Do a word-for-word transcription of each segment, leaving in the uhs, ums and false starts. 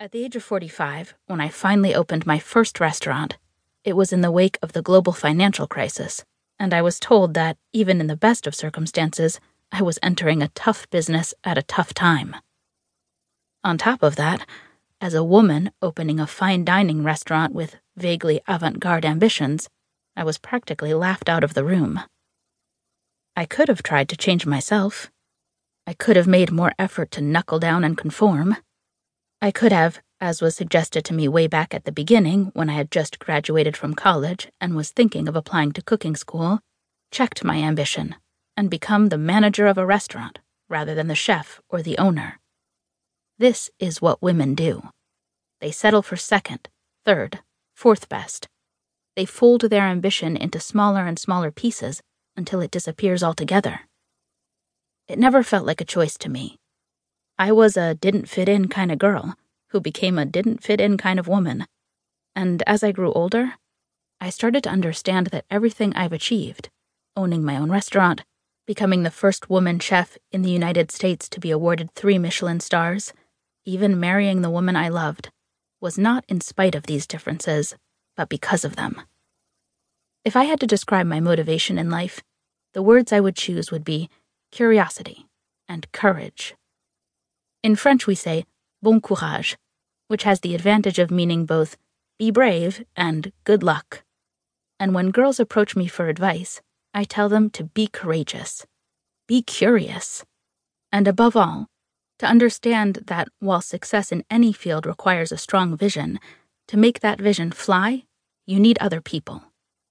At the age of forty-five, when I finally opened my first restaurant, it was in the wake of the global financial crisis, and I was told that, even in the best of circumstances, I was entering a tough business at a tough time. On top of that, as a woman opening a fine dining restaurant with vaguely avant-garde ambitions, I was practically laughed out of the room. I could have tried to change myself. I could have made more effort to knuckle down and conform. I could have, as was suggested to me way back at the beginning when I had just graduated from college and was thinking of applying to cooking school, checked my ambition and become the manager of a restaurant rather than the chef or the owner. This is what women do. They settle for second, third, fourth best. They fold their ambition into smaller and smaller pieces until it disappears altogether. It never felt like a choice to me. I was a didn't-fit-in kind of girl who became a didn't-fit-in kind of woman. And as I grew older, I started to understand that everything I've achieved, owning my own restaurant, becoming the first woman chef in the United States to be awarded three Michelin stars, even marrying the woman I loved, was not in spite of these differences, but because of them. If I had to describe my motivation in life, the words I would choose would be curiosity and courage. In French we say bon courage, which has the advantage of meaning both be brave and good luck. And when girls approach me for advice, I tell them to be courageous, be curious, and above all, to understand that while success in any field requires a strong vision, to make that vision fly, you need other people.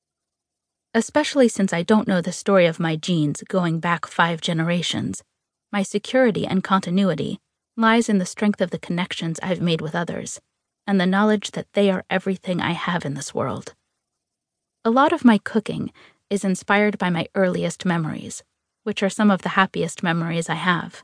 Especially since I don't know the story of my genes going back five generations, my security and continuity lies in the strength of the connections I've made with others, and the knowledge that they are everything I have in this world. A lot of my cooking is inspired by my earliest memories, which are some of the happiest memories I have.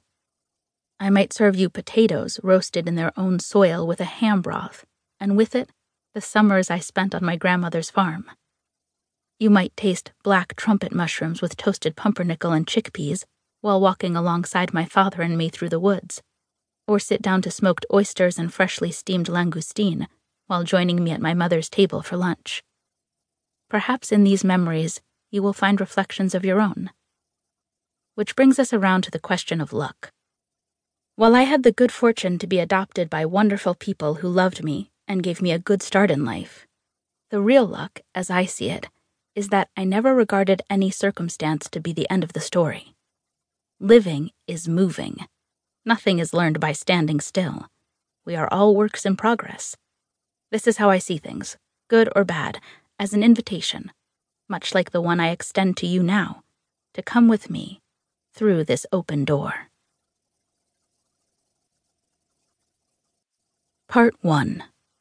I might serve you potatoes roasted in their own soil with a ham broth, and with it, the summers I spent on my grandmother's farm. You might taste black trumpet mushrooms with toasted pumpernickel and chickpeas while walking alongside my father and me through the woods, or sit down to smoked oysters and freshly steamed langoustine while joining me at my mother's table for lunch. Perhaps in these memories you will find reflections of your own. Which brings us around to the question of luck. While I had the good fortune to be adopted by wonderful people who loved me and gave me a good start in life, the real luck, as I see it, is that I never regarded any circumstance to be the end of the story. Living is moving. Nothing is learned by standing still. We are all works in progress. This is how I see things, good or bad, as an invitation, much like the one I extend to you now, to come with me through this open door. Part one.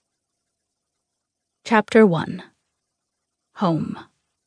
Chapter one. Home.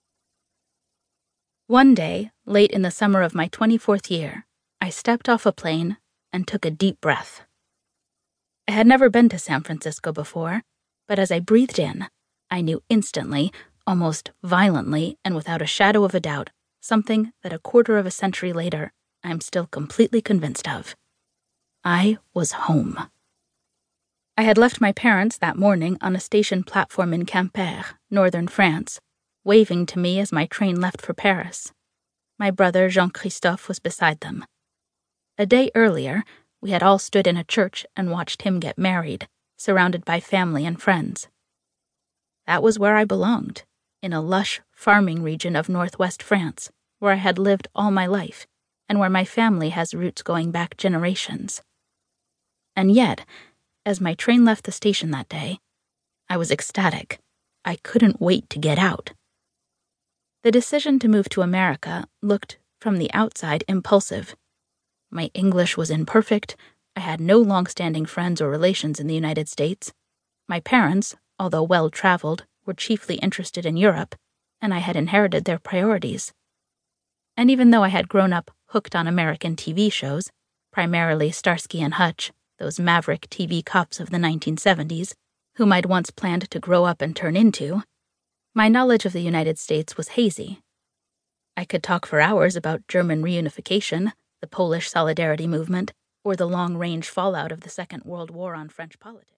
One day, late in the summer of my twenty-fourth year, I stepped off a plane and took a deep breath. I had never been to San Francisco before, but as I breathed in, I knew instantly, almost violently, and without a shadow of a doubt, something that a quarter of a century later, I'm still completely convinced of. I was home. I had left my parents that morning on a station platform in Quimper, northern France, waving to me as my train left for Paris. My brother Jean-Christophe was beside them. A day earlier, we had all stood in a church and watched him get married, surrounded by family and friends. That was where I belonged, in a lush farming region of northwest France, where I had lived all my life, and where my family has roots going back generations. And yet, as my train left the station that day, I was ecstatic. I couldn't wait to get out. The decision to move to America looked, from the outside, impulsive. My English was imperfect, I had no long-standing friends or relations in the United States. My parents, although well-traveled, were chiefly interested in Europe, and I had inherited their priorities. And even though I had grown up hooked on American T V shows, primarily Starsky and Hutch, those maverick T V cops of the nineteen seventies, whom I'd once planned to grow up and turn into, my knowledge of the United States was hazy. I could talk for hours about German reunification, the Polish Solidarity movement, or the long-range fallout of the Second World War on French politics.